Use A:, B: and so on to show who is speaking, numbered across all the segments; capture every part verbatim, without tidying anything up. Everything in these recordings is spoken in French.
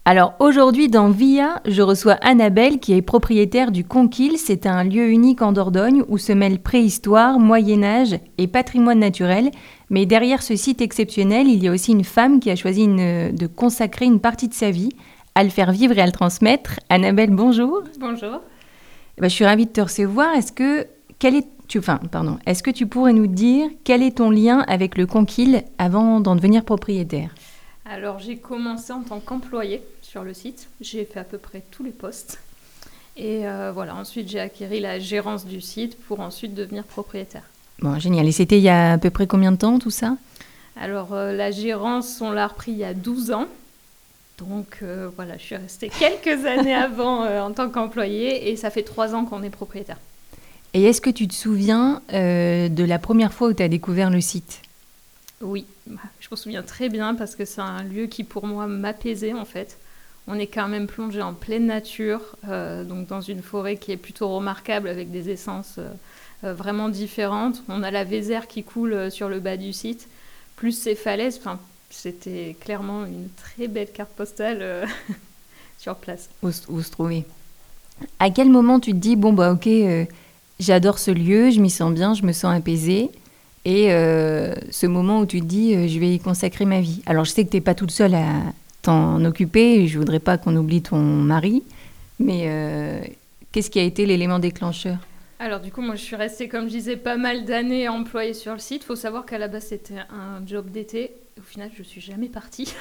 A: Alors aujourd'hui dans Via, je reçois Annabelle qui est propriétaire du Conquil. C'est un lieu unique en Dordogne où se mêlent préhistoire, Moyen-Âge et patrimoine naturel. Mais derrière ce site exceptionnel, il y a aussi une femme qui a choisi une- de consacrer une partie de sa vie à le faire vivre et à le transmettre. Annabelle, bonjour.
B: Bonjour.
A: Eh ben, je suis ravie de te recevoir. Est-ce que, quel est, tu, enfin, pardon, est-ce que tu pourrais nous dire quel est ton lien avec le Conquil avant d'en devenir propriétaire ?
B: Alors j'ai commencé en tant qu'employée sur le site. J'ai fait à peu près tous les postes. Et euh, voilà, ensuite j'ai acquis la gérance du site pour ensuite devenir propriétaire.
A: Bon, génial. Et c'était il y a à peu près combien de temps tout ça ?
B: Alors euh, la gérance, on l'a repris il y a douze ans. Donc euh, voilà, je suis restée quelques années avant euh, en tant qu'employée et ça fait trois ans qu'on est propriétaire.
A: Et est-ce que tu te souviens euh, de la première fois où tu as découvert le site ?
B: Oui, je m'en souviens très bien parce que c'est un lieu qui pour moi m'apaisait en fait. On est quand même plongé en pleine nature, euh, donc dans une forêt qui est plutôt remarquable avec des essences euh, euh, vraiment différentes. On a la Vézère qui coule euh, sur le bas du site, plus ces falaises. Enfin, c'était clairement une très belle carte postale euh, sur place.
A: Où, se- où se trouver ? À quel moment tu te dis, bon, bah ok, euh, j'adore ce lieu, je m'y sens bien, je me sens apaisée. Et euh, ce moment où tu te dis, euh, je vais y consacrer ma vie. Alors, je sais que tu n'es pas toute seule à t'en occuper, et je voudrais pas qu'on oublie ton mari, mais euh, qu'est-ce qui a été l'élément déclencheur ?
B: Alors du coup, moi je suis restée, comme je disais, pas mal d'années employée sur le site. Il faut savoir qu'à la base c'était un job d'été. Au final, je suis jamais partie.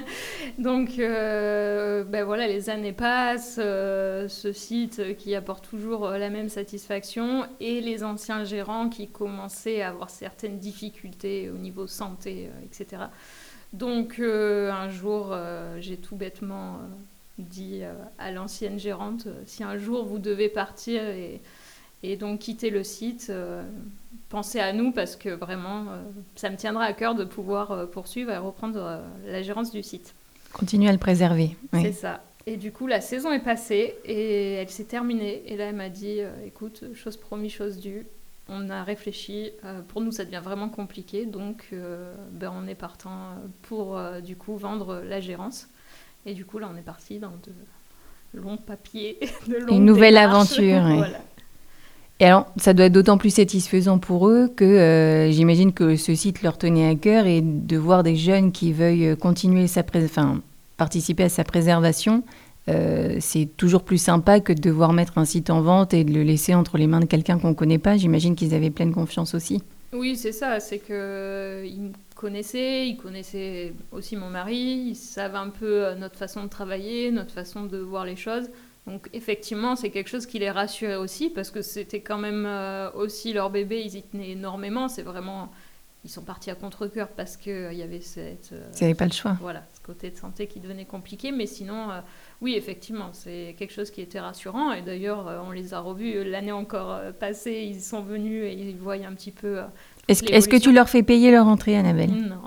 B: Donc euh, ben voilà, les années passent, euh, ce site qui apporte toujours euh, la même satisfaction et les anciens gérants qui commençaient à avoir certaines difficultés au niveau santé, euh, et cetera. Donc euh, un jour, euh, j'ai tout bêtement euh, dit euh, à l'ancienne gérante, euh, si un jour vous devez partir et et donc quitter le site, euh, pensez à nous parce que vraiment, euh, ça me tiendra à cœur de pouvoir euh, poursuivre et reprendre euh, la gérance du site.
A: Continue à le préserver. Oui.
B: C'est ça. Et du coup, la saison est passée et elle s'est terminée. Et là, elle m'a dit, euh, écoute, chose promise, chose due. On a réfléchi. Euh, pour nous, ça devient vraiment compliqué. Donc, euh, ben, on est partant pour, euh, du coup, vendre la gérance. Et du coup, là, on est parti dans de longs papiers, de longues
A: Une nouvelle
B: démarches.
A: aventure. Oui.
B: Voilà.
A: Et alors, ça doit être d'autant plus satisfaisant pour eux que euh, j'imagine que ce site leur tenait à cœur et de voir des jeunes qui veuillent continuer sa pré- enfin, participer à sa préservation, euh, c'est toujours plus sympa que de devoir mettre un site en vente et de le laisser entre les mains de quelqu'un qu'on ne connaît pas. J'imagine qu'ils avaient pleine confiance aussi.
B: Oui, c'est ça, c'est qu'ils me connaissaient, ils connaissaient aussi mon mari, ils savent un peu notre façon de travailler, notre façon de voir les choses. Donc effectivement, c'est quelque chose qui les rassurait aussi, parce que c'était quand même euh, aussi leur bébé, ils y tenaient énormément. C'est vraiment, ils sont partis à contre-cœur parce qu'il euh, y avait cette, euh,
A: Ils n'avaient pas le choix.
B: voilà, ce côté de santé qui devenait compliqué. Mais sinon, euh, oui, effectivement, c'est quelque chose qui était rassurant. Et d'ailleurs, euh, on les a revus l'année encore euh, passée, ils sont venus et ils voyaient un petit peu... Euh,
A: Est-ce, est-ce que tu leur fais payer leur entrée, Annabelle ?
B: Non.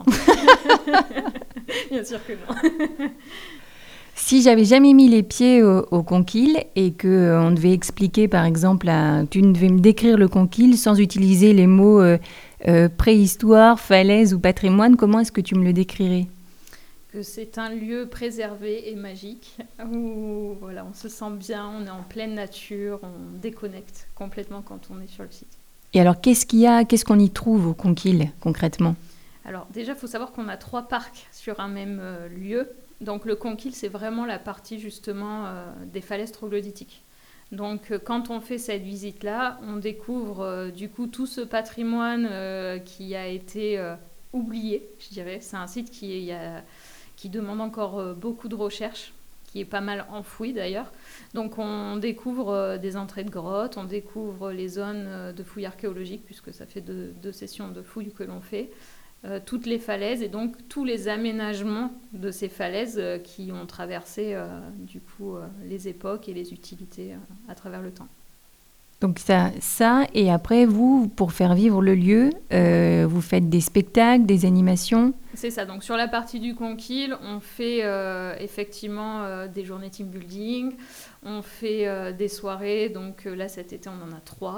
B: Bien sûr que non.
A: Si j'avais jamais mis les pieds au, au Conquil et que euh, on devait expliquer, par exemple, à, tu devais me décrire le Conquil sans utiliser les mots euh, euh, préhistoire, falaise ou patrimoine, comment est-ce que tu me le décrirais ?
B: Que c'est un lieu préservé et magique où voilà, on se sent bien, on est en pleine nature, on déconnecte complètement quand on est sur le site.
A: Et alors, qu'est-ce qu'il y a, qu'est-ce qu'on y trouve au Conquil, concrètement ?
B: Alors déjà, il faut savoir qu'on a trois parcs sur un même euh, lieu. Donc le Conquil, c'est vraiment la partie justement euh, des falaises troglodytiques. Donc euh, quand on fait cette visite-là, on découvre euh, du coup tout ce patrimoine euh, qui a été euh, oublié, je dirais. C'est un site qui, est, a, qui demande encore euh, beaucoup de recherche, qui est pas mal enfoui d'ailleurs. Donc on découvre euh, des entrées de grottes, on découvre les zones euh, de fouilles archéologiques, puisque ça fait deux, deux sessions de fouilles que l'on fait. Euh, toutes les falaises et donc tous les aménagements de ces falaises euh, qui ont traversé euh, du coup euh, les époques et les utilités euh, à travers le temps.
A: Donc ça, ça, et après, vous, pour faire vivre le lieu, euh, vous faites des spectacles, des animations ?
B: C'est ça, donc sur la partie du Conquil, on fait euh, effectivement euh, des journées team building, on fait euh, des soirées, donc euh, là cet été on en a trois.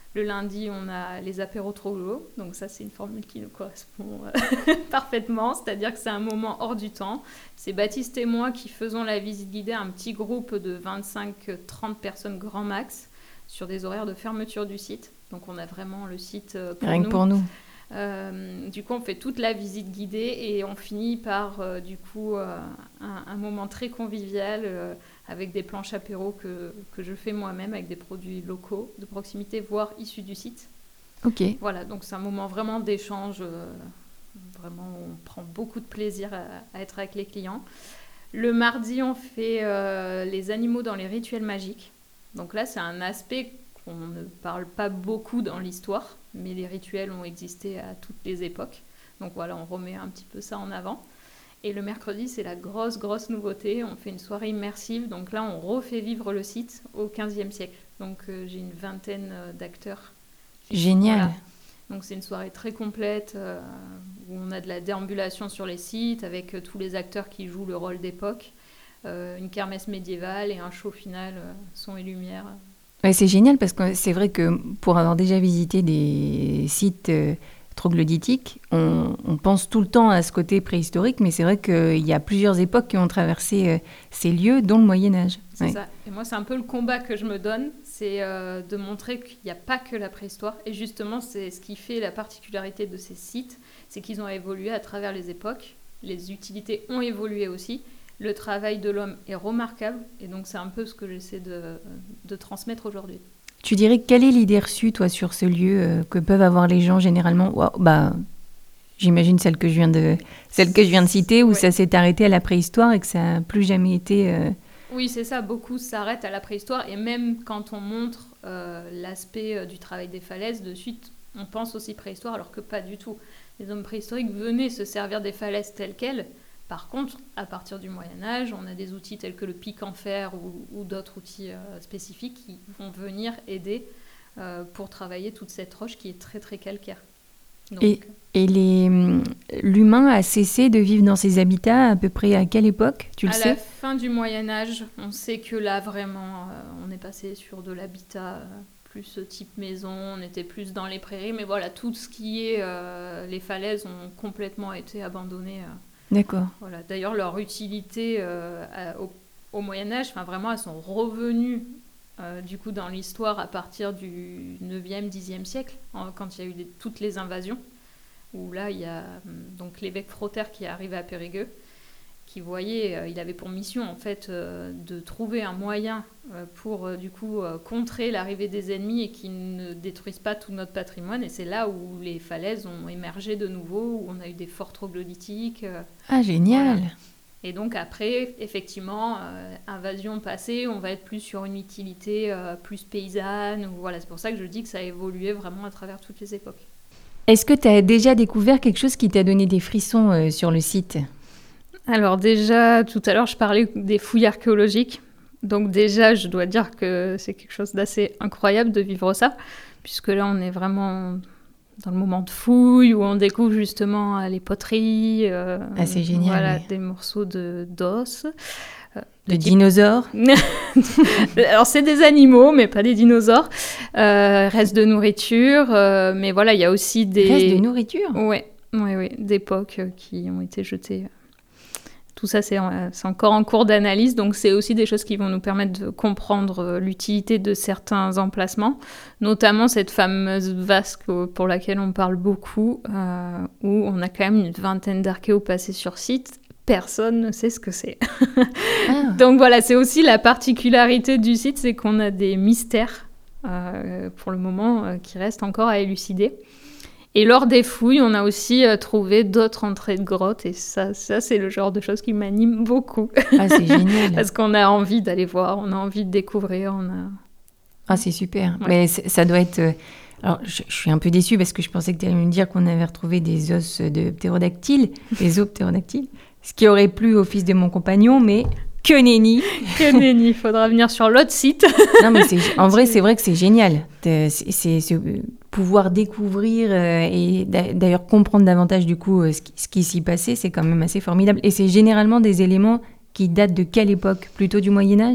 B: Le lundi, on a les apéros troglo. Donc ça, c'est une formule qui nous correspond euh, parfaitement. C'est-à-dire que c'est un moment hors du temps. C'est Baptiste et moi qui faisons la visite guidée à un petit groupe de vingt-cinq à trente personnes grand max sur des horaires de fermeture du site. Donc on a vraiment le site euh, pour
A: Rien
B: nous.
A: que pour nous.
B: Euh, du coup, on fait toute la visite guidée et on finit par euh, du coup euh, un, un moment très convivial euh, avec des planches apéro que, que je fais moi-même avec des produits locaux de proximité, voire issus du site.
A: Ok.
B: Voilà, donc c'est un moment vraiment d'échange. Euh, vraiment, on prend beaucoup de plaisir à, à être avec les clients. Le mardi, on fait euh, les animaux dans les rituels magiques. Donc là, c'est un aspect qu'on ne parle pas beaucoup dans l'histoire, mais les rituels ont existé à toutes les époques. Donc voilà, on remet un petit peu ça en avant. Et le mercredi, c'est la grosse, grosse nouveauté. On fait une soirée immersive. Donc là, on refait vivre le site au quinzième siècle. Donc euh, j'ai une vingtaine d'acteurs.
A: Génial.
B: Voilà. Donc c'est une soirée très complète euh, où on a de la déambulation sur les sites avec euh, tous les acteurs qui jouent le rôle d'époque, euh, une kermesse médiévale et un show final, euh, son et lumière.
A: Ouais, c'est génial parce que c'est vrai que pour avoir déjà visité des sites euh, troglodytiques, on, on pense tout le temps à ce côté préhistorique, mais c'est vrai qu'il y a plusieurs époques qui ont traversé euh, ces lieux, dont le Moyen-Âge.
B: C'est
A: Ouais.
B: ça. Et moi, c'est un peu le combat que je me donne, c'est euh, de montrer qu'il n'y a pas que la préhistoire. Et justement, c'est ce qui fait la particularité de ces sites, c'est qu'ils ont évolué à travers les époques. Les utilités ont évolué aussi. Le travail de l'homme est remarquable. Et donc, c'est un peu ce que j'essaie de, de transmettre aujourd'hui.
A: Tu dirais quelle est l'idée reçue, toi, sur ce lieu euh, que peuvent avoir les gens généralement? Wow, bah, j'imagine celle que je viens de, celle que je viens de citer, où
B: Ouais.
A: ça s'est arrêté à la préhistoire et que ça n'a plus jamais été... euh,
B: Oui, c'est ça. Beaucoup s'arrêtent à la préhistoire. Et même quand on montre euh, l'aspect euh, du travail des falaises, de suite, on pense aussi préhistoire, alors que pas du tout. Les hommes préhistoriques venaient se servir des falaises telles quelles. Par contre, à partir du Moyen-Âge, on a des outils tels que le pic en fer ou, ou d'autres outils euh, spécifiques qui vont venir aider euh, pour travailler toute cette roche qui est très, très calcaire. Donc,
A: Et, et les, hum, l'humain a cessé de vivre dans ces habitats à peu près à quelle époque? Tu le
B: à
A: sais?
B: la fin du Moyen-Âge, on sait que là, vraiment, euh, on est passé sur de l'habitat euh, plus type maison, on était plus dans les prairies, mais voilà, tout ce qui est... Euh, les falaises ont complètement été abandonnées. Euh,
A: D'accord.
B: voilà. D'ailleurs, leur utilité euh, à, au, au Moyen-Âge, enfin, vraiment, elles sont revenues euh, du coup, dans l'histoire à partir du neuvième, dixième siècle, en, quand il y a eu les, toutes les invasions, où là, il y a donc l'évêque Frotter qui est arrivé à Périgueux, qui voyait, euh, il avait pour mission en fait euh, de trouver un moyen euh, pour euh, du coup euh, contrer l'arrivée des ennemis et qu'ils ne détruisent pas tout notre patrimoine. Et c'est là où les falaises ont émergé de nouveau, où on a eu des forts troglodytiques. Euh,
A: Ah, génial.
B: voilà. Et donc après, effectivement, euh, invasion passée, on va être plus sur une utilité euh, plus paysanne. Ou, voilà, c'est pour ça que je dis que ça a évolué vraiment à travers toutes les époques.
A: Est-ce que tu as déjà découvert quelque chose qui t'a donné des frissons euh, sur le site?
B: Alors déjà, tout à l'heure, je parlais des fouilles archéologiques. Donc déjà, je dois dire que c'est quelque chose d'assez incroyable de vivre ça, puisque là, on est vraiment dans le moment de fouille, où on découvre justement les poteries, euh,
A: Ah, c'est génial,
B: voilà,
A: oui.
B: des morceaux de, d'os. euh,
A: De
B: type-
A: dinosaures?
B: Alors, c'est des animaux, mais pas des dinosaures. Euh, reste de nourriture, euh, mais voilà, il y a aussi des...
A: Reste de nourriture?
B: Ouais, ouais, ouais, d'époques euh, qui ont été jetées. Tout ça, c'est, en- c'est encore en cours d'analyse, donc c'est aussi des choses qui vont nous permettre de comprendre euh, l'utilité de certains emplacements, notamment cette fameuse vasque euh, pour laquelle on parle beaucoup, euh, où on a quand même une vingtaine d'archéos passés sur site. Personne ne sait ce que c'est.
A: Ah.
B: Donc voilà, c'est aussi la particularité du site, c'est qu'on a des mystères, euh, pour le moment, euh, qui restent encore à élucider. Et lors des fouilles, on a aussi euh, trouvé d'autres entrées de grottes, et ça, ça c'est le genre de choses qui m'anime beaucoup.
A: Ah, c'est génial.
B: Parce qu'on a envie d'aller voir, on a envie de découvrir, on a...
A: Ah, c'est super.
B: Ouais.
A: Mais c'est- ça doit être... euh, Alors, je, je suis un peu déçue parce que je pensais que tu allais me dire qu'on avait retrouvé des os de ptérodactyles, des os ptérodactyles, ce qui aurait plu au fils de mon compagnon, mais que nenni.
B: Que nenni, il faudra venir sur l'autre site.
A: Non, mais c'est, en vrai, c'est vrai que c'est génial. C'est, c'est, c'est pouvoir découvrir euh, et d'a- d'ailleurs comprendre davantage du coup euh, ce qui, ce qui s'y passait, c'est quand même assez formidable. Et c'est généralement des éléments qui datent de quelle époque? Plutôt du Moyen-Âge?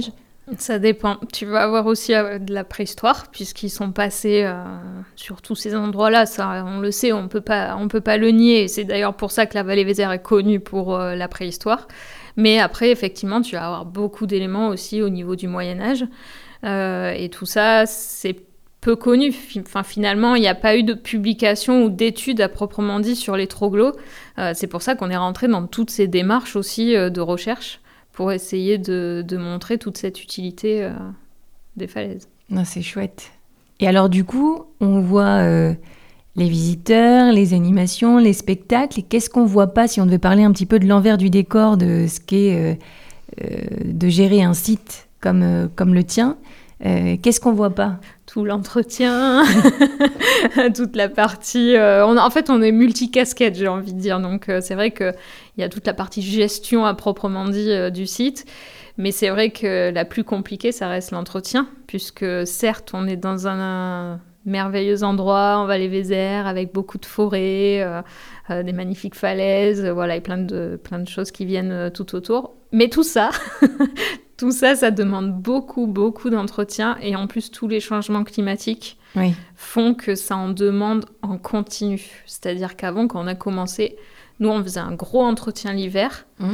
B: Ça dépend. Tu vas avoir aussi euh, de la préhistoire, puisqu'ils sont passés euh, sur tous ces endroits-là. Ça, on le sait, on peut pas, on peut pas le nier. C'est d'ailleurs pour ça que la vallée Vézère est connue pour euh, la préhistoire. Mais après, effectivement, tu vas avoir beaucoup d'éléments aussi au niveau du Moyen-Âge. Euh, et tout ça, c'est peu connu. Enfin, finalement, il n'y a pas eu de publication ou d'études à proprement dit sur les troglos. Euh, c'est pour ça qu'on est rentré dans toutes ces démarches aussi euh, de recherche pour essayer de, de montrer toute cette utilité euh, des falaises.
A: Non, c'est chouette. Et alors du coup, on voit euh, les visiteurs, les animations, les spectacles. Et qu'est-ce qu'on voit pas si on devait parler un petit peu de l'envers du décor de ce qu'est euh, euh, de gérer un site comme, euh, comme le tien euh, Qu'est-ce qu'on voit pas ?
B: Tout l'entretien, toute la partie... Euh, on, en fait, on est multicasquette, j'ai envie de dire. Donc, euh, c'est vrai qu'il y a toute la partie gestion à proprement dit euh, du site. Mais c'est vrai que la plus compliquée, ça reste l'entretien. Puisque, certes, on est dans un, un merveilleux endroit, en vallée Vézère, avec beaucoup de forêts, euh, euh, des magnifiques falaises, euh, voilà, et plein de, plein de choses qui viennent euh, tout autour. Mais tout ça... Tout ça, ça demande beaucoup, beaucoup d'entretien. Et en plus, tous les changements climatiques oui. font que ça en demande en continu. C'est-à-dire qu'avant, quand on a commencé, nous, on faisait un gros entretien l'hiver. Mmh.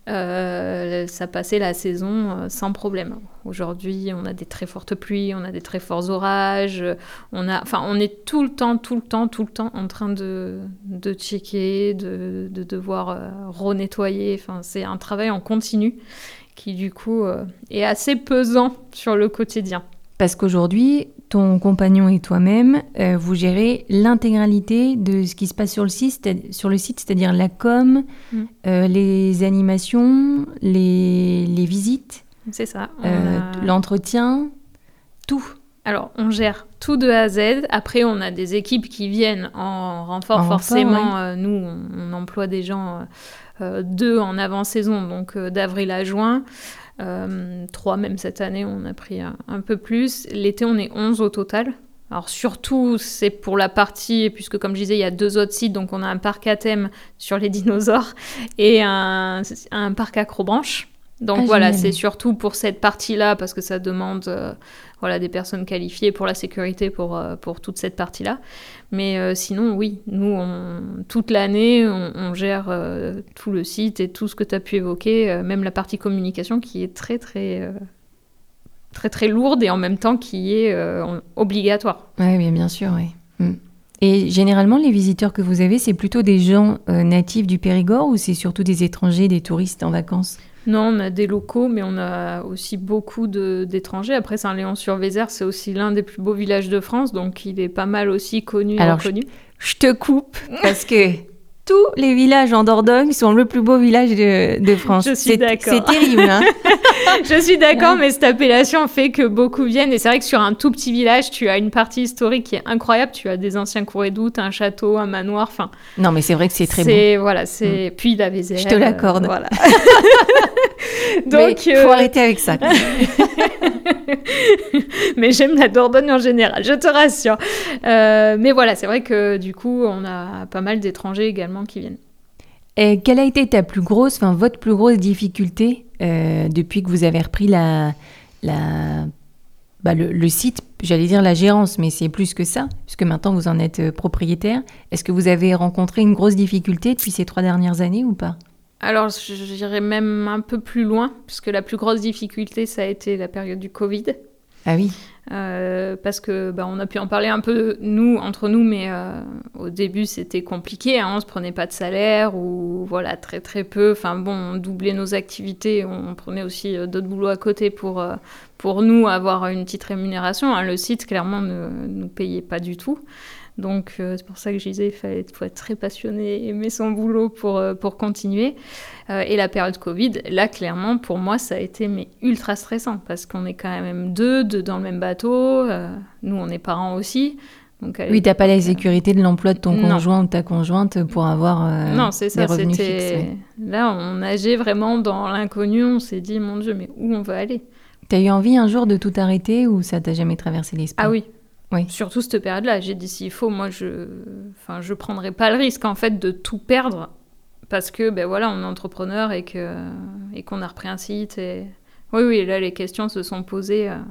B: Euh, ça passait la saison euh, sans problème. Aujourd'hui, on a des très fortes pluies, on a des très forts orages. On a, enfin, on est tout le temps, tout le temps, tout le temps en train de, de checker, de, de devoir euh, renettoyer. Enfin, c'est un travail en continu qui du coup euh, est assez pesant sur le quotidien.
A: Parce qu'aujourd'hui, ton compagnon et toi-même, euh, vous gérez l'intégralité de ce qui se passe sur le site, sur le site c'est-à-dire la com, mmh. euh, les animations, les, les visites,
B: c'est ça.
A: Euh, a... l'entretien, tout.
B: Alors, on gère tout de A à Z. Après, on a des équipes qui viennent en renfort. En forcément, renfort, ouais. euh, nous, on, on emploie des gens... Euh, Euh, deux en avant-saison, donc euh, d'avril à juin. Euh, trois même cette année, on a pris un, un peu plus. L'été, on est onze au total. Alors surtout, c'est pour la partie, puisque comme je disais, il y a deux autres sites, donc on a un parc à thème sur les dinosaures et un, un parc acrobranche. Donc ah, voilà, génial. C'est surtout pour cette partie-là, parce que ça demande euh, voilà, des personnes qualifiées pour la sécurité, pour, euh, pour toute cette partie-là. Mais euh, sinon, oui, nous, on, toute l'année, on, on gère euh, tout le site et tout ce que tu as pu évoquer, euh, même la partie communication qui est très, très, euh, très, très lourde et en même temps qui est euh, obligatoire.
A: Oui, bien, bien sûr, oui. Mm. Et généralement, les visiteurs que vous avez, c'est plutôt des gens euh, natifs du Périgord ou c'est surtout des étrangers, des touristes en vacances ?
B: Non, on a des locaux, mais on a aussi beaucoup de, d'étrangers. Après, Saint-Léon-sur-Vézère, c'est aussi l'un des plus beaux villages de France, donc il est pas mal aussi connu
A: Alors,
B: et reconnu.
A: Je, je te coupe, parce que tous les villages en Dordogne sont le plus beau village de, de France.
B: Je suis
A: c'est,
B: d'accord.
A: C'est terrible, hein.
B: Je suis d'accord, mais cette appellation fait que beaucoup viennent. Et c'est vrai que sur un tout petit village, tu as une partie historique qui est incroyable. Tu as des anciens cours et doutes, un château, un manoir, enfin...
A: Non, mais c'est vrai que c'est très
B: c'est,
A: beau.
B: Voilà, c'est... Mm. Puis la Vézère.
A: Je te l'accorde.
B: Euh, voilà.
A: Donc, il euh... faut arrêter avec ça.
B: Mais j'aime la Dordogne en général, je te rassure. Euh, mais voilà, c'est vrai que du coup, on a pas mal d'étrangers également qui viennent.
A: Et quelle a été ta plus grosse, enfin votre plus grosse difficulté euh, depuis que vous avez repris la, la, bah le, le site, j'allais dire la gérance, mais c'est plus que ça, puisque maintenant vous en êtes propriétaire. Est-ce que vous avez rencontré une grosse difficulté depuis ces trois dernières années ou pas ?
B: Alors, j'irais même un peu plus loin, puisque la plus grosse difficulté, ça a été la période du Covid.
A: Ah oui.
B: Euh, parce que bah, on a pu en parler un peu nous entre nous, mais euh, au début c'était compliqué, hein, on se prenait pas de salaire ou voilà très très peu. Enfin bon, on doublait nos activités, on prenait aussi euh, d'autres boulots à côté pour euh, pour nous avoir une petite rémunération. Hein. Le site clairement ne nous payait pas du tout. Donc, euh, c'est pour ça que je disais qu'il fallait faut être très passionné, aimer son boulot pour, euh, pour continuer. Euh, et la période Covid, là, clairement, pour moi, ça a été mais, ultra stressant parce qu'on est quand même deux, deux dans le même bateau. Euh, nous, on est parents aussi. Donc,
A: oui, tu n'as pas la sécurité de l'emploi de ton non. conjoint ou de ta conjointe pour avoir euh,
B: non, c'est ça,
A: des revenus
B: c'était...
A: fixes. Ouais.
B: Là, on nageait vraiment dans l'inconnu. On s'est dit, mon Dieu, mais où on va aller ?
A: Tu as eu envie un jour de tout arrêter ou ça t'a jamais traversé l'esprit ?
B: Ah oui.
A: Oui.
B: Surtout cette période-là, j'ai dit s'il faut, moi je, enfin je prendrai pas le risque en fait de tout perdre parce que ben voilà, on est entrepreneur et que et qu'on a repris un site et Oui, oui, là, les questions se sont posées. Euh...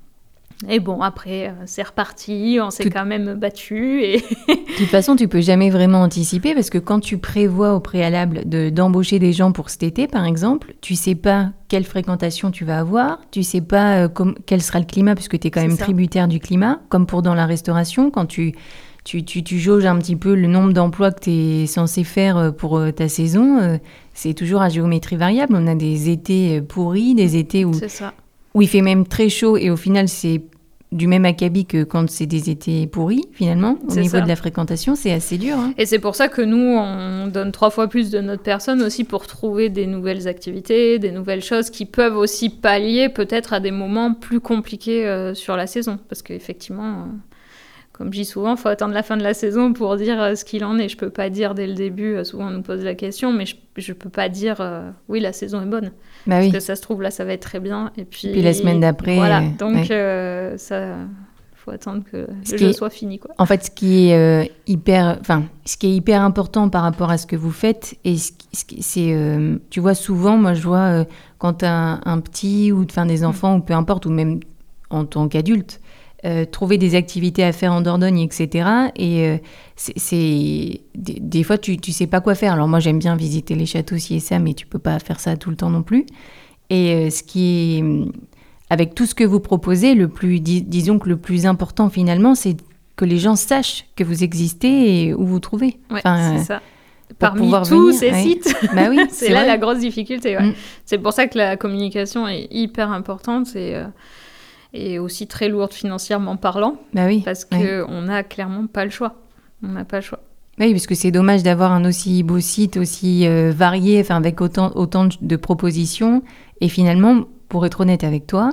B: Et bon, après, euh, c'est reparti, on s'est Tout... quand même battu. Et...
A: de toute façon, tu peux jamais vraiment anticiper parce que quand tu prévois au préalable de, d'embaucher des gens pour cet été, par exemple, tu sais pas quelle fréquentation tu vas avoir, tu sais pas euh, com- quel sera le climat puisque tu es quand c'est même ça. Tributaire du climat, comme pour dans la restauration, quand tu, tu, tu, tu jauges un petit peu le nombre d'emplois que tu es censé faire pour euh, ta saison, euh, c'est toujours à géométrie variable. On a des étés pourris, des étés où...
B: C'est ça.
A: où il fait même très chaud et au final c'est du même acabit que quand c'est des étés pourris finalement au c'est niveau ça. De la fréquentation, c'est assez dur hein.
B: Et c'est pour ça que nous on donne trois fois plus de notre personne aussi pour trouver des nouvelles activités, des nouvelles choses qui peuvent aussi pallier peut-être à des moments plus compliqués euh, sur la saison parce qu'effectivement euh, comme je dis souvent, il faut attendre la fin de la saison pour dire euh, ce qu'il en est. Je ne peux pas dire dès le début, euh, souvent on nous pose la question, mais je ne peux pas dire euh, oui, la saison est bonne.
A: Bah
B: parce
A: oui.
B: que ça se trouve, là, ça va être très bien. Et puis,
A: et puis la semaine d'après.
B: Voilà,
A: euh,
B: donc
A: ouais.
B: euh, ça, faut attendre que
A: ce
B: le jeu
A: est,
B: soit fini, quoi.
A: En fait, ce qui est euh, hyper, enfin, ce qui est hyper important par rapport à ce que vous faites, et ce, ce qui, c'est, euh, tu vois, souvent, moi, je vois euh, quand tu as un, un petit ou enfin des enfants mmh. ou peu importe, ou même en tant qu'adulte. Euh, trouver des activités à faire en Dordogne, et cetera. Et euh, c'est, c'est des, des fois, tu ne sais pas quoi faire. Alors moi, j'aime bien visiter les châteaux, ci et ça, mais tu ne peux pas faire ça tout le temps non plus. Et euh, ce qui est, avec tout ce que vous proposez, le plus, dis, disons que le plus important finalement, c'est que les gens sachent que vous existez et où vous trouvez.
B: Ouais,
A: enfin,
B: c'est ça. Parmi tous
A: venir,
B: ces
A: ouais.
B: sites,
A: bah oui,
B: c'est,
A: c'est
B: là
A: vrai.
B: la grosse difficulté. Ouais.
A: Mm.
B: C'est pour ça que la communication est hyper importante. Et, euh, et aussi très lourde financièrement parlant,
A: bah oui,
B: parce qu'on ouais. n'a clairement pas le choix. On n'a pas le choix.
A: Oui, parce que c'est dommage d'avoir un aussi beau site, aussi euh, varié, enfin avec autant, autant de propositions. Et finalement, pour être honnête avec toi,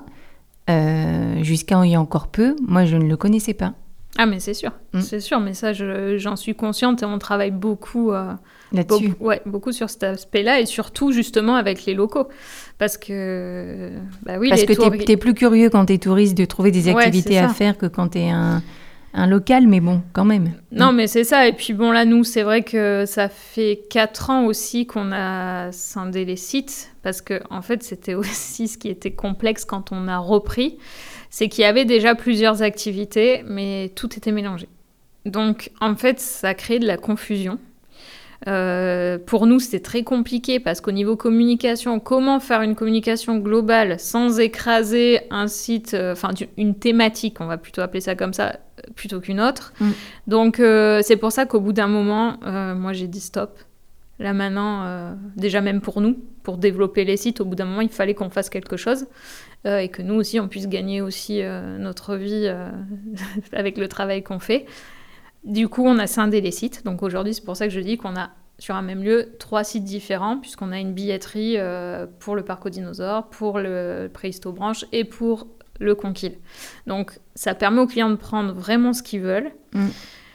A: euh, jusqu'à il y a encore peu, moi je ne le connaissais pas.
B: Ah mais c'est sûr, mmh. c'est sûr, mais ça je, j'en suis consciente et on travaille beaucoup euh,
A: là-dessus.
B: Beaucoup, ouais, beaucoup sur cet aspect-là et surtout justement avec les locaux, parce que bah oui,
A: parce
B: les
A: que
B: tour...
A: t'es, t'es plus curieux quand t'es touriste de trouver des activités ouais, à faire que quand t'es un un local, mais bon, quand même.
B: Non, mmh. mais c'est ça. Et puis bon, là, nous, c'est vrai que ça fait quatre ans aussi qu'on a scindé les sites, parce que en fait, c'était aussi ce qui était complexe quand on a repris. C'est qu'il y avait déjà plusieurs activités, mais tout était mélangé. Donc, en fait, ça crée de la confusion. Euh, pour nous, c'était très compliqué parce qu'au niveau communication, comment faire une communication globale sans écraser un site, enfin euh, une thématique, on va plutôt appeler ça comme ça, plutôt qu'une autre. Mm. Donc, euh, c'est pour ça qu'au bout d'un moment, euh, moi, j'ai dit stop. Là, maintenant, euh, déjà même pour nous, pour développer les sites, au bout d'un moment, il fallait qu'on fasse quelque chose. Euh, et que nous aussi, on puisse gagner aussi euh, notre vie euh, avec le travail qu'on fait. Du coup, on a scindé les sites. Donc aujourd'hui, c'est pour ça que je dis qu'on a sur un même lieu trois sites différents, puisqu'on a une billetterie euh, pour le parc aux dinosaures, pour le Préhisto-Branche et pour le Conquille. Donc ça permet aux clients de prendre vraiment ce qu'ils veulent. Mmh.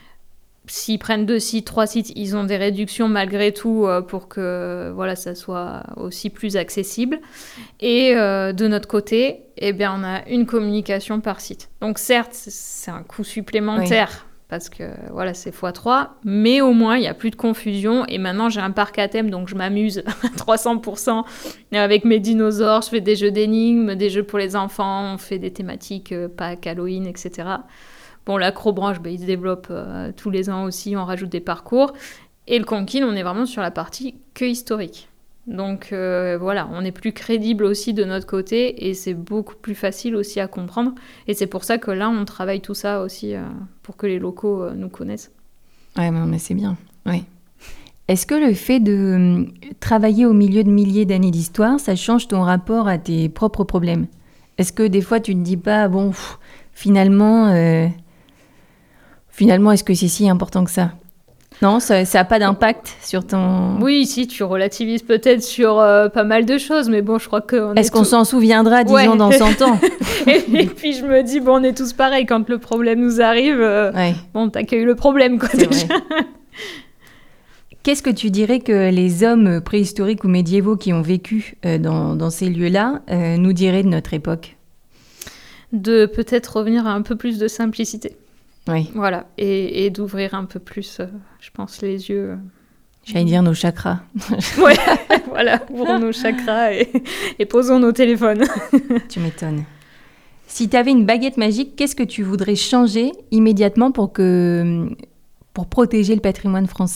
B: S'ils prennent deux sites, trois sites, ils ont des réductions malgré tout euh, pour que voilà, ça soit aussi plus accessible. Et euh, de notre côté, eh bien, on a une communication par site. Donc certes, c'est un coût supplémentaire, oui. Parce que voilà, c'est fois trois, mais au moins, il n'y a plus de confusion. Et maintenant, j'ai un parc à thème, donc je m'amuse à trois cents pour cent avec mes dinosaures. Je fais des jeux d'énigmes, des jeux pour les enfants, on fait des thématiques euh, Pâques, Halloween, et cetera. Bon, l'Acrobranche, bah, il se développe euh, tous les ans aussi, on rajoute des parcours. Et le Conquille, on est vraiment sur la partie que historique. Donc euh, voilà, on est plus crédible aussi de notre côté et c'est beaucoup plus facile aussi à comprendre. Et c'est pour ça que là, on travaille tout ça aussi euh, pour que les locaux euh, nous connaissent.
A: Ouais, mais c'est bien, oui. Est-ce que le fait de euh, travailler au milieu de milliers d'années d'histoire, ça change ton rapport à tes propres problèmes ? Est-ce que des fois, tu ne te dis pas, bon, pff, finalement... Euh... Finalement, est-ce que c'est si important que ça ? Non, ça n'a pas d'impact sur ton...
B: Oui, si, tu relativises peut-être sur euh, pas mal de choses, mais bon, je crois qu'on
A: Est-ce
B: est
A: qu'on
B: tout...
A: s'en souviendra, disons, ouais. dans cent ans ?
B: et, et puis je me dis, bon, on est tous pareils, quand le problème nous arrive, euh, ouais. bon, t'accueilles le problème, quoi,
A: c'est
B: déjà.
A: Vrai. Qu'est-ce que tu dirais que les hommes préhistoriques ou médiévaux qui ont vécu euh, dans, dans ces lieux-là euh, nous diraient de notre époque ?
B: De peut-être revenir à un peu plus de simplicité.
A: Oui.
B: Voilà, et, et d'ouvrir un peu plus, euh, je pense, les yeux. Euh...
A: J'allais dire nos chakras.
B: ouais, Voilà, ouvrons nos chakras et, et posons nos téléphones.
A: Tu m'étonnes. Si tu avais une baguette magique, qu'est-ce que tu voudrais changer immédiatement pour, que, pour protéger le patrimoine français ?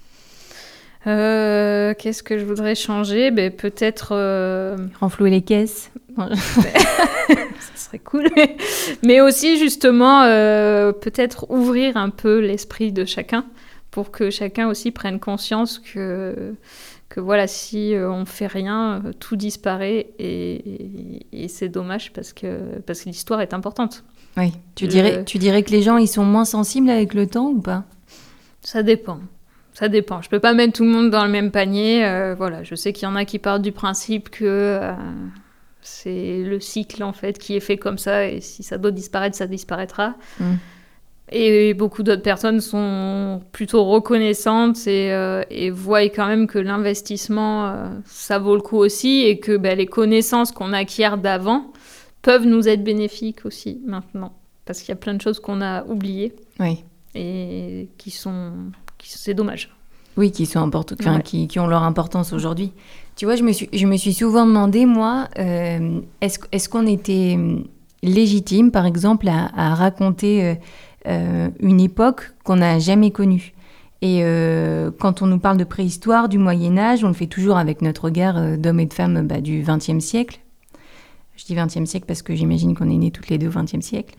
B: Euh, qu'est-ce que je voudrais changer ? Ben, peut-être... Euh...
A: Renflouer les caisses.
B: Ça serait cool. Mais aussi, justement, euh, peut-être ouvrir un peu l'esprit de chacun pour que chacun aussi prenne conscience que, que voilà, si on ne fait rien, tout disparaît et, et, et c'est dommage parce que, parce que l'histoire est importante.
A: Oui. Tu,
B: Le...
A: dirais, tu dirais que les gens ils sont moins sensibles avec le temps ou pas ?
B: Ça dépend. Ça dépend. Je peux pas mettre tout le monde dans le même panier. Euh, voilà, je sais qu'il y en a qui partent du principe que euh, c'est le cycle en fait qui est fait comme ça et si ça doit disparaître, ça disparaîtra. Mm. Et beaucoup d'autres personnes sont plutôt reconnaissantes et, euh, et voient quand même que l'investissement, euh, ça vaut le coup aussi et que ben, les connaissances qu'on acquiert d'avant peuvent nous être bénéfiques aussi maintenant. Parce qu'il y a plein de choses qu'on a oubliées
A: oui.
B: et qui sont... C'est dommage.
A: Oui, qui sont importants, enfin, ouais. qui, qui ont leur importance aujourd'hui. Tu vois, je me suis, je me suis souvent demandé, moi, euh, est-ce, est-ce qu'on était légitime, par exemple, à, à raconter euh, euh, une époque qu'on n'a jamais connue. Et euh, quand on nous parle de préhistoire, du Moyen-Âge, on le fait toujours avec notre regard euh, d'hommes et de femmes bah, du vingtième siècle. Je dis vingtième siècle parce que j'imagine qu'on est nés toutes les deux au vingtième siècle.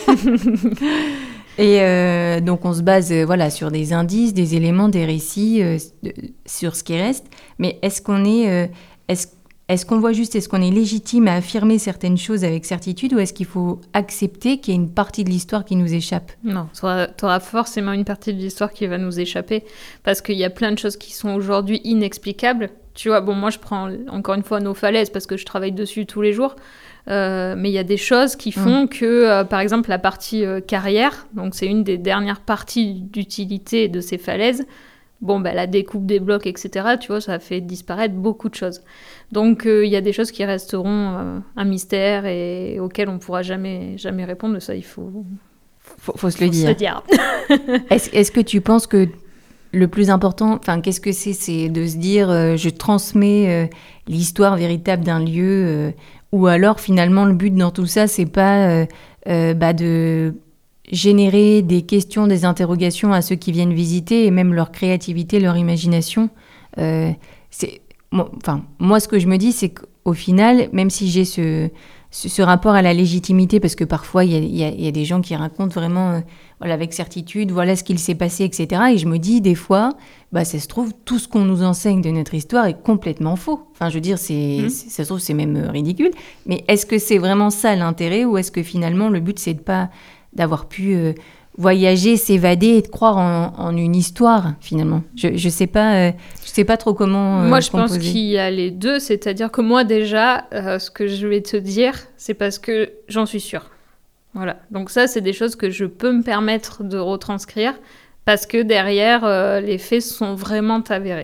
A: Et euh, donc, on se base euh, voilà, sur des indices, des éléments, des récits, euh, de, sur ce qui reste. Mais est-ce qu'on est, euh, est-ce, est-ce qu'on voit juste, est-ce qu'on est légitime à affirmer certaines choses avec certitude ou est-ce qu'il faut accepter qu'il y ait une partie de l'histoire qui nous échappe ?
B: Non, tu auras forcément une partie de l'histoire qui va nous échapper parce qu'il y a plein de choses qui sont aujourd'hui inexplicables. Tu vois, bon, moi, je prends encore une fois nos falaises parce que je travaille dessus tous les jours. Euh, mais il y a des choses qui font mmh. que, euh, par exemple, la partie euh, carrière, donc c'est une des dernières parties d'utilité de ces falaises, bon, bah, la découpe des blocs, et cetera, tu vois, ça fait disparaître beaucoup de choses. Donc, il euh, y a des choses qui resteront euh, un mystère et auxquelles on ne pourra jamais, jamais répondre. Ça, il faut,
A: faut, faut se le
B: faut
A: dire.
B: Se dire.
A: est-ce, est-ce que tu penses que le plus important, enfin, qu'est-ce que c'est ? C'est de se dire, euh, je transmets euh, l'histoire véritable d'un lieu euh, ou alors, finalement, le but dans tout ça, c'est pas euh, euh, bah, de générer des questions, des interrogations à ceux qui viennent visiter et même leur créativité, leur imagination. Euh, c'est, moi, enfin, moi, ce que je me dis, c'est qu'au final, même si j'ai ce, ce, ce rapport à la légitimité, parce que parfois, il y a, y a, y a des gens qui racontent vraiment, euh, voilà, avec certitude, voilà ce qu'il s'est passé, et cetera. Et je me dis, des fois, bah, ça se trouve, tout ce qu'on nous enseigne de notre histoire est complètement faux. Enfin, je veux dire, c'est, mmh. c'est, ça se trouve, c'est même ridicule. Mais est-ce que c'est vraiment ça l'intérêt ou est-ce que finalement, le but, c'est de pas, d'avoir pu euh, voyager, s'évader et de croire en, en une histoire, finalement ? Je, je sais pas, euh, je sais pas trop comment euh,
B: Moi, je
A: composer.
B: pense qu'il y a les deux. C'est-à-dire que moi, déjà, euh, ce que je vais te dire, c'est parce que j'en suis sûre. Voilà. Donc ça, c'est des choses que je peux me permettre de retranscrire parce que derrière, euh, les faits sont vraiment avérés.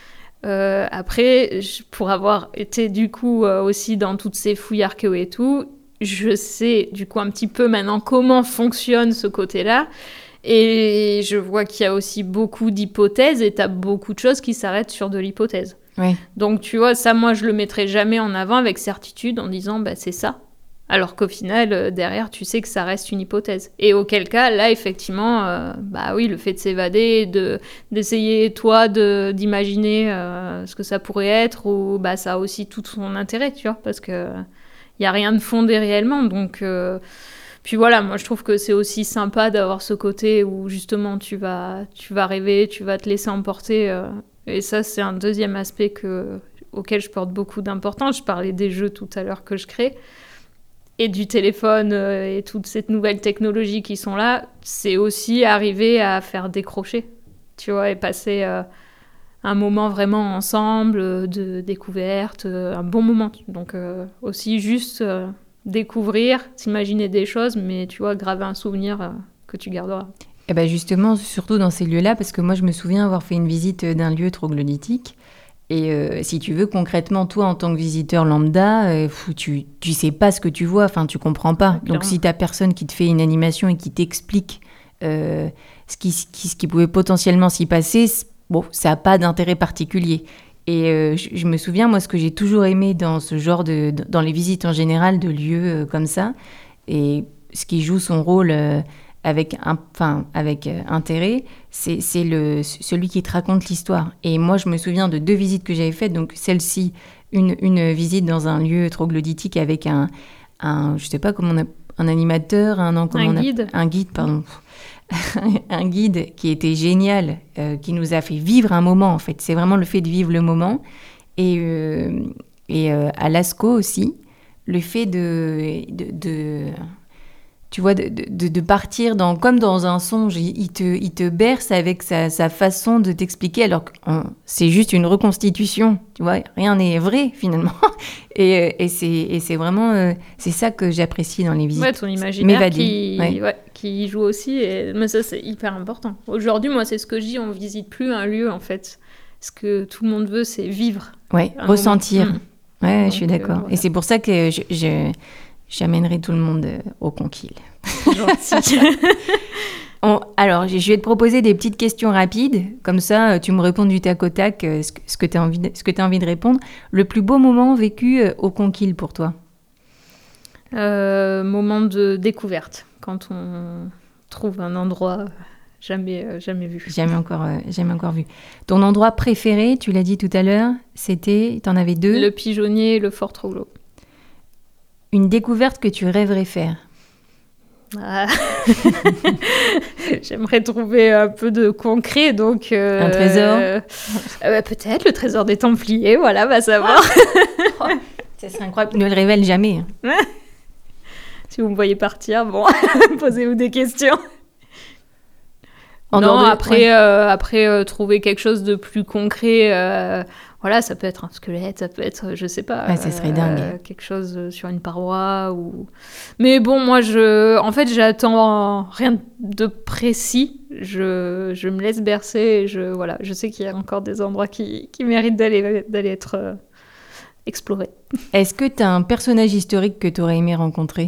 B: Euh, après, je, pour avoir été du coup euh, aussi dans toutes ces fouilles archéo et tout, je sais du coup un petit peu maintenant comment fonctionne ce côté-là. Et je vois qu'il y a aussi beaucoup d'hypothèses et tu as beaucoup de choses qui s'arrêtent sur de l'hypothèse.
A: Oui.
B: Donc tu vois, ça, moi, je le mettrai jamais en avant avec certitude en disant bah, c'est ça. Alors qu'au final, euh, derrière, tu sais que ça reste une hypothèse. Et auquel cas, là, effectivement, euh, bah oui, le fait de s'évader, de, d'essayer, toi, de, d'imaginer euh, ce que ça pourrait être, ou, bah, ça a aussi tout son intérêt, tu vois, parce qu'il n'y a rien de fondé réellement. Donc, euh, puis voilà, moi, je trouve que c'est aussi sympa d'avoir ce côté où, justement, tu vas, tu vas rêver, tu vas te laisser emporter. Euh, et ça, c'est un deuxième aspect que, auquel je porte beaucoup d'importance. Je parlais des jeux tout à l'heure que je crée. Et du téléphone euh, et toute cette nouvelle technologie qui sont là, c'est aussi arriver à faire décrocher, tu vois, et passer euh, un moment vraiment ensemble, euh, de découverte, euh, un bon moment. Donc euh, aussi juste euh, découvrir, s'imaginer des choses, mais tu vois, graver un souvenir euh, que tu garderas.
A: Et ben justement, surtout dans ces lieux-là, parce que moi, je me souviens avoir fait une visite d'un lieu troglodytique. Et euh, si tu veux, concrètement, toi, en tant que visiteur lambda, euh, tu tu sais pas ce que tu vois, enfin, tu comprends pas.
B: Ouais,
A: donc, si t'as personne qui te fait une animation et qui t'explique euh, ce, qui, ce, qui, ce qui pouvait potentiellement s'y passer, bon, ça n'a pas d'intérêt particulier. Et euh, je, je me souviens, moi, ce que j'ai toujours aimé dans ce genre de... dans les visites en général de lieux euh, comme ça, et ce qui joue son rôle euh, avec, un, enfin, avec euh, intérêt, c'est, c'est le, celui qui te raconte l'histoire. Et moi, je me souviens de deux visites que j'avais faites. Donc, celle-ci, une, une visite dans un lieu troglodytique avec un, un je sais pas comment on a, un animateur, un, non, comment
B: un
A: on a,
B: guide.
A: Un guide, pardon. un guide qui était génial, euh, qui nous a fait vivre un moment, en fait. C'est vraiment le fait de vivre le moment. Et, euh, et euh, à Lascaux aussi, le fait de... de, de tu vois, de, de, de partir dans, comme dans un songe. Il, il, te, il te berce avec sa, sa façon de t'expliquer, alors que hein, c'est juste une reconstitution. Tu vois, rien n'est vrai, finalement. Et, et, c'est, et c'est vraiment... Euh, c'est ça que j'apprécie dans les visites.
B: Ouais, ton imaginaire
A: M'évader.
B: qui,
A: Ouais.
B: ouais, qui joue aussi. Et... Mais ça, c'est hyper important. Aujourd'hui, moi, c'est ce que je dis, on visite plus un lieu, en fait. Ce que tout le monde veut, c'est vivre.
A: Ouais, ressentir.
B: Mmh.
A: Ouais,
B: Donc,
A: je suis d'accord.
B: euh, voilà.
A: Et c'est pour ça que je, je, j'amènerai tout le monde euh, au Conquille.
B: Gentil.
A: On, alors, je vais te proposer des petites questions rapides. Comme ça, tu me réponds du tac au tac euh, ce que, ce que tu as envie, de, ce que tu as envie de répondre. Le plus beau moment vécu euh, au Conquille pour toi?
B: euh, Moment de découverte. Quand on trouve un endroit jamais, euh, jamais vu.
A: Jamais encore, euh, jamais encore vu. Ton endroit préféré, tu l'as dit tout à l'heure, c'était... T'en avais deux.
B: Le Pigeonnier et le Fort Troglo.
A: Une découverte que tu rêverais faire?
B: Ah. J'aimerais trouver un peu de concret, donc... Euh,
A: un trésor
B: euh, euh, Peut-être, le trésor des Templiers, voilà, va savoir.
A: Oh, ça serait incroyable. Ne le révèle jamais.
B: Si vous me voyez partir, bon, posez-vous des questions.
A: En
B: non,
A: dehors de-
B: après,
A: ouais.
B: euh, après euh, trouver quelque chose de plus concret, euh, voilà, ça peut être un squelette, ça peut être, je sais pas,
A: Ouais, ça serait dingue.
B: quelque chose sur une paroi ou. Mais bon, moi, je, en fait, j'attends rien de précis. Je, je me laisse bercer. Et je, voilà, je sais qu'il y a encore des endroits qui, qui méritent d'aller, d'aller être euh, explorés.
A: Est-ce que tu as un personnage historique que tu aurais aimé rencontrer?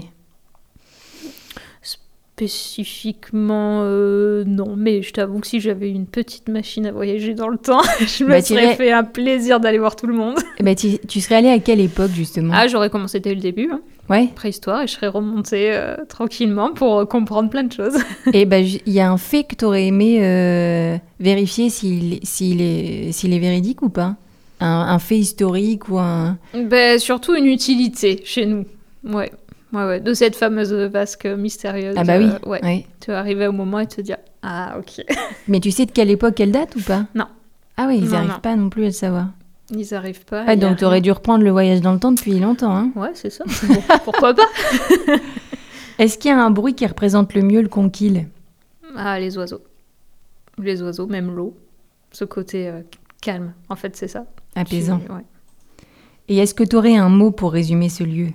B: Spécifiquement, euh, non. Mais je t'avoue que si j'avais une petite machine à voyager dans le temps, je me
A: Bah,
B: serais
A: t'irais-
B: fait un plaisir d'aller voir tout le monde.
A: Eh ben, tu, tu serais allé à quelle époque, justement?
B: Ah, j'aurais commencé dès le début, hein,
A: Ouais.
B: préhistoire, et je serais remontée euh, tranquillement pour euh, comprendre plein de choses.
A: Et ben, il y a un fait que tu aurais aimé euh, vérifier s'il, s'il, est, s'il est véridique ou pas? Un, un fait historique ou un...
B: Ben, surtout une utilité chez nous. Ouais. Ouais, ouais, de cette fameuse vasque mystérieuse.
A: Ah bah oui.
B: euh, ouais.
A: Ouais.
B: Tu vas arriver au moment et te dire ah, ok.
A: Mais tu sais de quelle époque elle date ou pas?
B: Non.
A: Ah oui, ils
B: Non,
A: n'arrivent
B: non.
A: pas non plus à le savoir.
B: Ils arrivent pas.
A: Ah,
B: il y a
A: donc tu aurais
B: rien.
A: dû reprendre le voyage dans le temps depuis longtemps. Hein.
B: Ouais, c'est ça. Bon, pourquoi pas?
A: Est-ce qu'il y a un bruit qui représente le mieux le Conquille?
B: Ah, les oiseaux. Les oiseaux, même l'eau. Ce côté euh, calme, en fait, c'est ça.
A: Apaisant.
B: Tu- ouais.
A: Et est-ce que tu aurais un mot pour résumer ce lieu?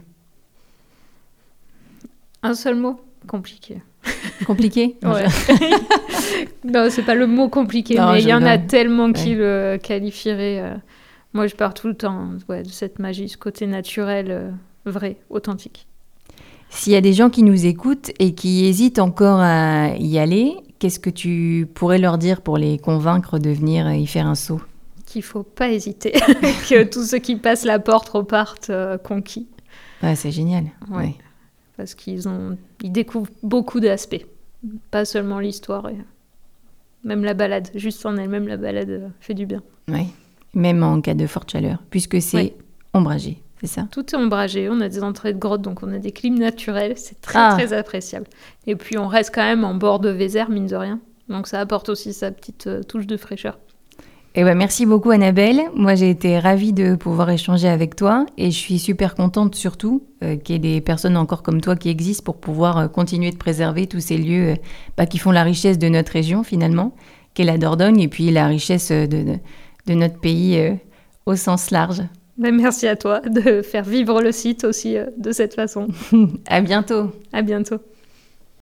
B: Un seul mot? Compliqué.
A: Compliqué? Non,
B: Ouais.
A: je-
B: Non, c'est pas le mot compliqué,
A: Non,
B: mais
A: je
B: il y en a
A: rigole.
B: tellement qui
A: Ouais.
B: le qualifieraient. euh, Moi, je pars tout le temps ouais, de cette magie, ce côté naturel, euh, vrai, authentique.
A: S'il y a des gens qui nous écoutent et qui hésitent encore à y aller, qu'est-ce que tu pourrais leur dire pour les convaincre de venir y faire un saut?
B: Qu'il faut pas hésiter, que tous ceux qui passent la porte repartent euh, conquis,
A: Ouais, c'est génial.
B: Ouais.
A: Ouais.
B: parce qu'ils ont, ils découvrent beaucoup d'aspects, pas seulement l'histoire, et même la balade, juste en elle-même, la balade euh, fait du bien.
A: Ouais. Même en cas de forte chaleur, puisque c'est
B: Ouais.
A: ombragé, c'est ça?
B: Tout est ombragé, on a des entrées de grottes, donc on a des clims naturels, c'est très
A: Ah.
B: très appréciable. Et puis on reste quand même en bord de Vézère, mine de rien, donc ça apporte aussi sa petite euh, touche de fraîcheur.
A: Eh ben, merci beaucoup Annabelle. Moi j'ai été ravie de pouvoir échanger avec toi et je suis super contente surtout euh, qu'il y ait des personnes encore comme toi qui existent pour pouvoir euh, continuer de préserver tous ces lieux euh, bah, qui font la richesse de notre région finalement, qu'est la Dordogne et puis la richesse euh, de, de, de notre pays euh, au sens large.
B: Ben, merci à toi de faire vivre le site aussi euh, de cette façon.
A: À bientôt.
B: À bientôt.